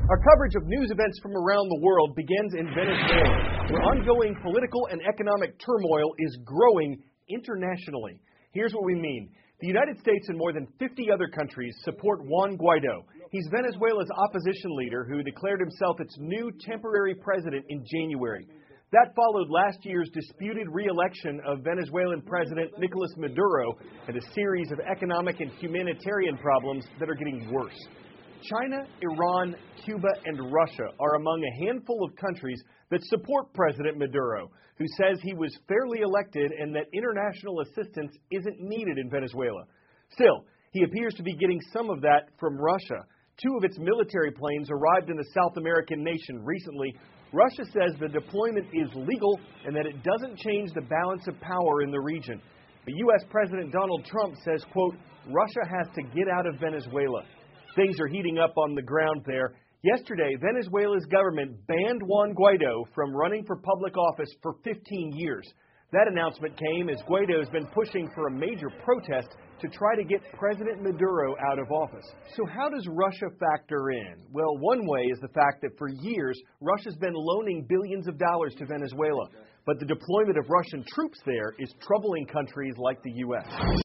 Our coverage of news events from around the world begins in Venezuela, where ongoing political and economic turmoil is growing internationally. Here's what we mean. The United States and more than 50 other countries support Juan Guaido. He's Venezuela's opposition leader who declared himself its new temporary president in January. That followed last year's disputed re-election of Venezuelan President Nicolas Maduro and a series of economic and humanitarian problems that are getting worse. China, Iran, Cuba, and Russia are among a handful of countries that support President Maduro, who says he was fairly elected and that international assistance isn't needed in Venezuela. Still, he appears to be getting some of that from Russia. 2 of its military planes arrived in the South American nation recently. Russia says the deployment is legal and that it doesn't change the balance of power in the region. But U.S. President Donald Trump says, quote, Russia has to get out of Venezuela. Things are heating up on the ground there. Yesterday, Venezuela's government banned Juan Guaido from running for public office for 15 years. That announcement came as Guaido has been pushing for a major protest to try to get President Maduro out of office. So how does Russia factor in? Well, one way is the fact that for years, Russia's been loaning billions of dollars to Venezuela. But the deployment of Russian troops there is troubling countries like the U.S.